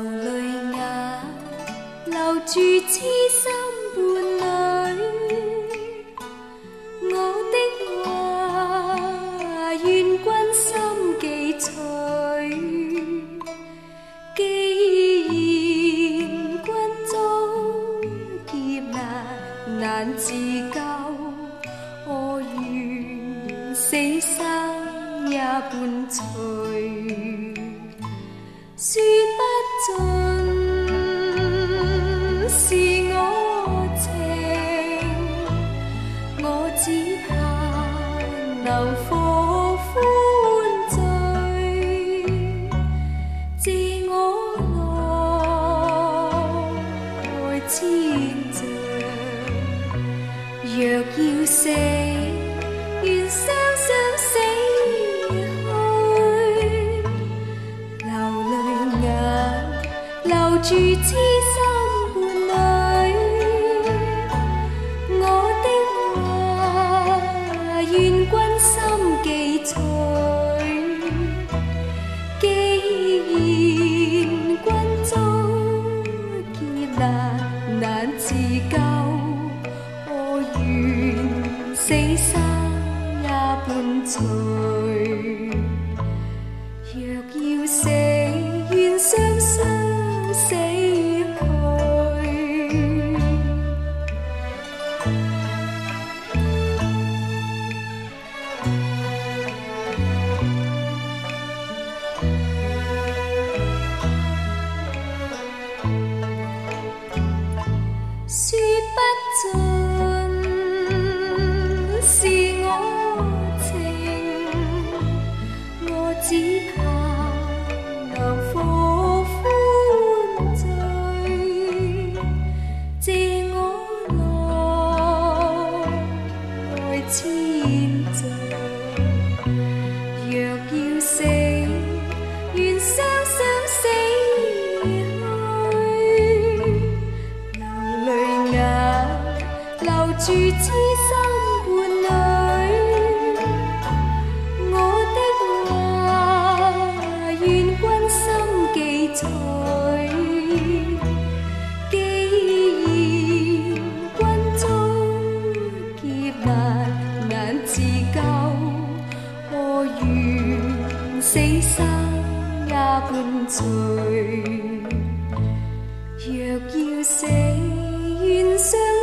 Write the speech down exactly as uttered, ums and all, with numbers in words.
泪眼，留住痴心伴侣。我的话，愿君心记取。既然君遭劫难难自救，我愿死生也伴随。说不尽是我情，我只盼能复欢聚。借我来千丈，若要死，愿双双死去。流泪眼，留住痴心伴侣。我的话，愿君心记取。既然君遭劫难难自救，我愿死生也伴随。若要死，愿双双死去。说不尽是我情，我只盼能复欢聚。借我来千丈，若要死，愿双双死去。流泪眼，留住痴心伴侣。我的话，願君心記取。既然君遭劫難難自救，我願死生也伴隨。若要死，願相